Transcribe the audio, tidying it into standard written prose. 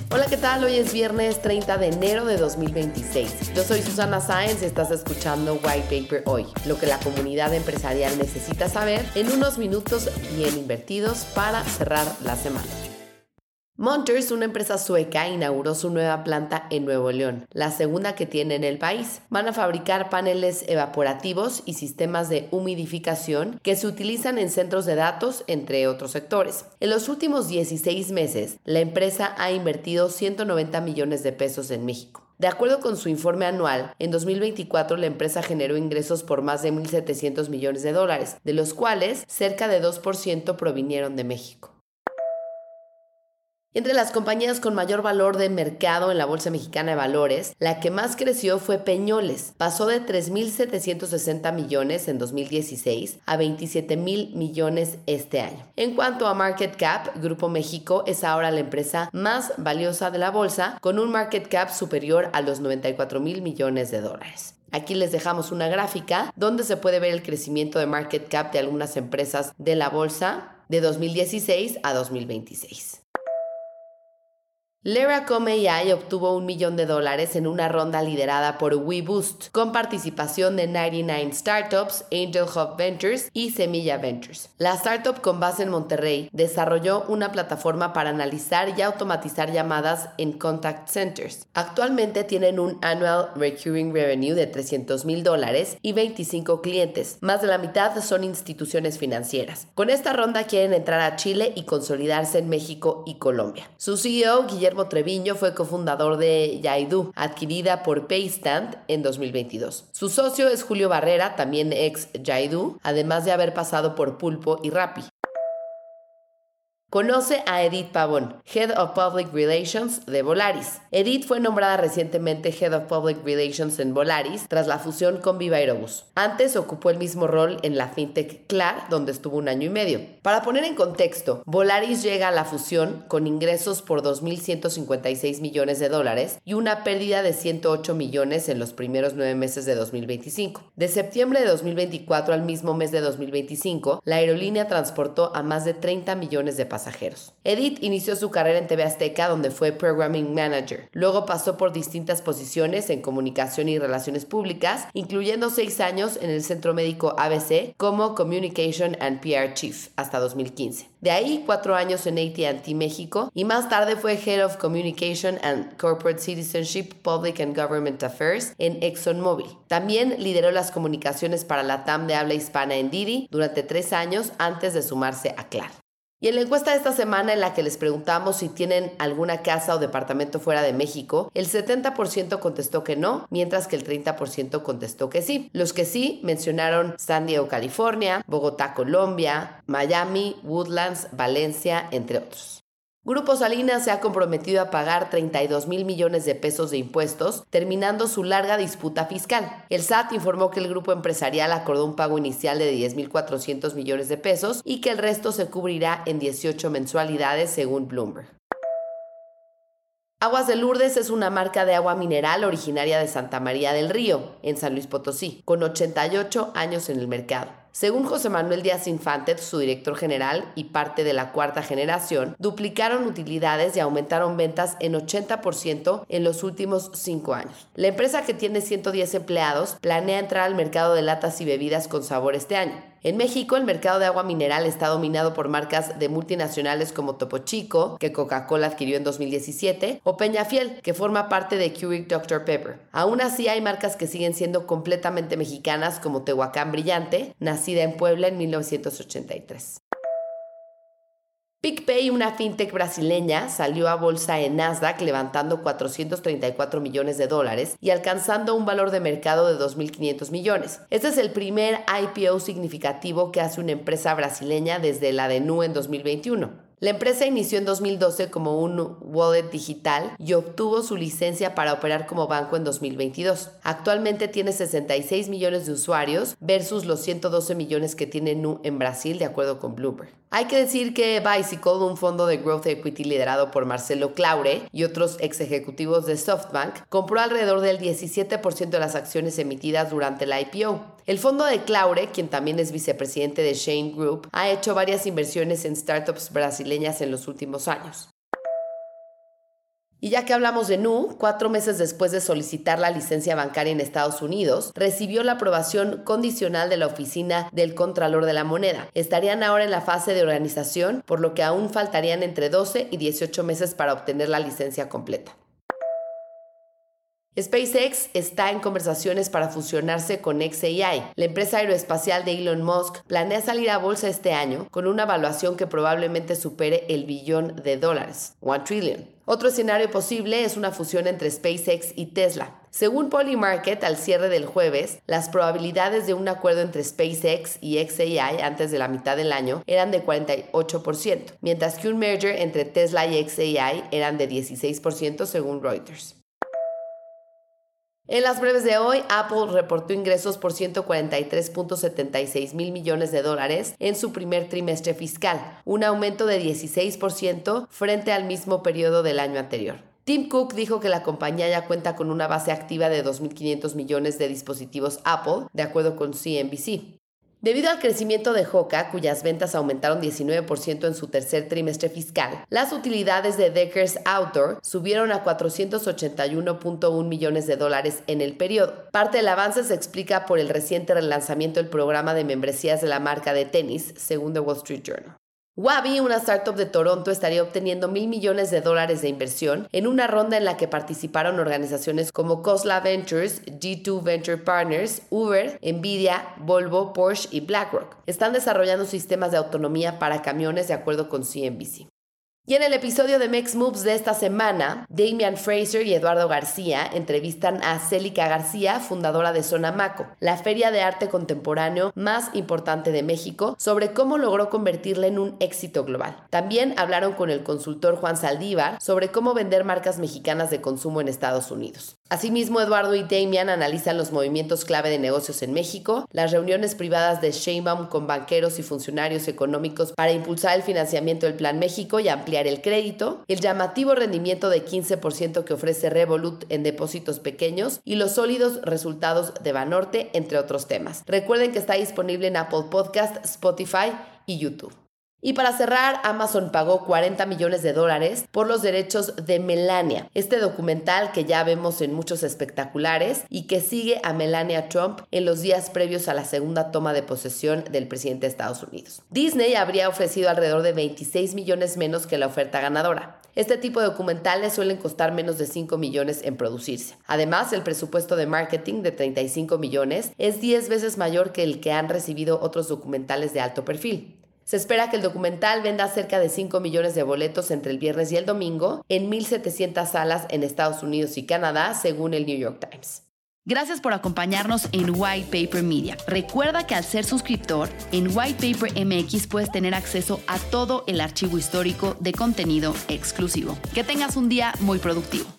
Hola, ¿qué tal? Hoy es viernes 30 de enero de 2026. Yo soy Susana Sáenz y estás escuchando White Paper Hoy, lo que la comunidad empresarial necesita saber en unos minutos bien invertidos para cerrar la semana. Munters, una empresa sueca, inauguró su nueva planta en Nuevo León, la segunda que tiene en el país. Van a fabricar paneles evaporativos y sistemas de humidificación que se utilizan en centros de datos, entre otros sectores. En los últimos 16 meses, la empresa ha invertido 190 millones de pesos en México. De acuerdo con su informe anual, en 2024 la empresa generó ingresos por más de 1.700 millones de dólares, de los cuales cerca de 2% provinieron de México. Entre las compañías con mayor valor de mercado en la Bolsa Mexicana de Valores, la que más creció fue Peñoles. Pasó de 3.760 millones en 2016 a 27.000 millones este año. En cuanto a market cap, Grupo México es ahora la empresa más valiosa de la bolsa, con un market cap superior a los 94.000 millones de dólares. Aquí les dejamos una gráfica donde se puede ver el crecimiento de market cap de algunas empresas de la bolsa de 2016 a 2026. Leracom AI obtuvo $1 millón en una ronda liderada por WeBoost, con participación de 99 Startups, Angel Hub Ventures y Semilla Ventures. La startup con base en Monterrey desarrolló una plataforma para analizar y automatizar llamadas en contact centers. Actualmente tienen un annual recurring revenue de $300,000 y 25 clientes. Más de la mitad son instituciones financieras. Con esta ronda quieren entrar a Chile y consolidarse en México y Colombia. Su CEO, Guillermo Treviño, fue cofundador de Yaidu, adquirida por Paystand en 2022. Su socio es Julio Barrera, también ex Yaidu, además de haber pasado por Pulpo y Rappi. Conoce a Edith Pavón, Head of Public Relations de Volaris. Edith fue nombrada recientemente Head of Public Relations en Volaris tras la fusión con Viva Aerobús. Antes ocupó el mismo rol en la fintech Clar, donde estuvo 1 año y medio. Para poner en contexto, Volaris llega a la fusión con ingresos por $2.156 millones y una pérdida de 108 millones en los primeros 9 meses de 2025. De septiembre de 2024 al mismo mes de 2025, la aerolínea transportó a más de 30 millones de pasajeros. Edith inició su carrera en TV Azteca, donde fue Programming Manager. Luego pasó por distintas posiciones en comunicación y relaciones públicas, incluyendo 6 años en el Centro Médico ABC como Communication and PR Chief hasta 2015. De ahí 4 años en AT&T México y más tarde fue Head of Communication and Corporate Citizenship, Public and Government Affairs en ExxonMobil. También lideró las comunicaciones para la TAM de habla hispana en Didi durante 3 años antes de sumarse a Clar. Y en la encuesta de esta semana, en la que les preguntamos si tienen alguna casa o departamento fuera de México, el 70% contestó que no, mientras que el 30% contestó que sí. Los que sí mencionaron San Diego, California, Bogotá, Colombia, Miami, Woodlands, Valencia, entre otros. Grupo Salinas se ha comprometido a pagar 32,000 millones de pesos de impuestos, terminando su larga disputa fiscal. El SAT informó que el grupo empresarial acordó un pago inicial de 10,400 millones de pesos y que el resto se cubrirá en 18 mensualidades, según Bloomberg. Aguas de Lourdes es una marca de agua mineral originaria de Santa María del Río, en San Luis Potosí, con 88 años en el mercado. Según José Manuel Díaz Infante, su director general y parte de la cuarta generación, duplicaron utilidades y aumentaron ventas en 80% en los últimos 5 años. La empresa, que tiene 110 empleados, planea entrar al mercado de latas y bebidas con sabor este año. En México, el mercado de agua mineral está dominado por marcas de multinacionales como Topo Chico, que Coca-Cola adquirió en 2017, o Peñafiel, que forma parte de Keurig Dr Pepper. Aún así, hay marcas que siguen siendo completamente mexicanas, como Tehuacán Brillante, nacida en Puebla en 1983. PicPay, una fintech brasileña, salió a bolsa en Nasdaq levantando $434 millones y alcanzando un valor de mercado de 2.500 millones. Este es el primer IPO significativo que hace una empresa brasileña desde la de Nu en 2021. La empresa inició en 2012 como un wallet digital y obtuvo su licencia para operar como banco en 2022. Actualmente tiene 66 millones de usuarios versus los 112 millones que tiene Nu en Brasil, de acuerdo con Bloomberg. Hay que decir que Bicycle, un fondo de growth equity liderado por Marcelo Claure y otros ex ejecutivos de SoftBank, compró alrededor del 17% de las acciones emitidas durante la IPO. El fondo de Claure, quien también es vicepresidente de Shane Group, ha hecho varias inversiones en startups brasileñas en los últimos años. Y ya que hablamos de Nu, 4 meses después de solicitar la licencia bancaria en Estados Unidos, recibió la aprobación condicional de la Oficina del Contralor de la Moneda. Estarían ahora en la fase de organización, por lo que aún faltarían entre 12 y 18 meses para obtener la licencia completa. SpaceX está en conversaciones para fusionarse con xAI. La empresa aeroespacial de Elon Musk planea salir a bolsa este año con una valuación que probablemente supere el $1 billón, $1 trillion. Otro escenario posible es una fusión entre SpaceX y Tesla. Según Polymarket, al cierre del jueves, las probabilidades de un acuerdo entre SpaceX y xAI antes de la mitad del año eran de 48%, mientras que un merger entre Tesla y xAI eran de 16% según Reuters. En las breves de hoy, Apple reportó ingresos por $143.76 mil millones en su primer trimestre fiscal, un aumento de 16% frente al mismo periodo del año anterior. Tim Cook dijo que la compañía ya cuenta con una base activa de 2.500 millones de dispositivos Apple, de acuerdo con CNBC. Debido al crecimiento de Hoka, cuyas ventas aumentaron 19% en su tercer trimestre fiscal, las utilidades de Deckers Outdoor subieron a $481.1 millones en el periodo. Parte del avance se explica por el reciente relanzamiento del programa de membresías de la marca de tenis, según The Wall Street Journal. Wabi, una startup de Toronto, estaría obteniendo $1,000 millones de inversión en una ronda en la que participaron organizaciones como Khosla Ventures, G2 Venture Partners, Uber, Nvidia, Volvo, Porsche y BlackRock. Están desarrollando sistemas de autonomía para camiones de acuerdo con CNBC. Y en el episodio de Mex Moves de esta semana, Damian Fraser y Eduardo García entrevistan a Célica García, fundadora de Sonamaco, la feria de arte contemporáneo más importante de México, sobre cómo logró convertirla en un éxito global. También hablaron con el consultor Juan Saldívar sobre cómo vender marcas mexicanas de consumo en Estados Unidos. Asimismo, Eduardo y Damian analizan los movimientos clave de negocios en México, las reuniones privadas de Sheinbaum con banqueros y funcionarios económicos para impulsar el financiamiento del Plan México y ampliar el crédito, el llamativo rendimiento de 15% que ofrece Revolut en depósitos pequeños y los sólidos resultados de Banorte, entre otros temas. Recuerden que está disponible en Apple Podcast, Spotify y YouTube. Y para cerrar, Amazon pagó $40 millones por los derechos de Melania, este documental que ya vemos en muchos espectaculares y que sigue a Melania Trump en los días previos a la segunda toma de posesión del presidente de Estados Unidos. Disney habría ofrecido alrededor de 26 millones menos que la oferta ganadora. Este tipo de documentales suelen costar menos de 5 millones en producirse. Además, el presupuesto de marketing de 35 millones es 10 veces mayor que el que han recibido otros documentales de alto perfil. Se espera que el documental venda cerca de 5 millones de boletos entre el viernes y el domingo en 1,700 salas en Estados Unidos y Canadá, según el New York Times. Gracias por acompañarnos en White Paper Media. Recuerda que al ser suscriptor, en White Paper MX puedes tener acceso a todo el archivo histórico de contenido exclusivo. Que tengas un día muy productivo.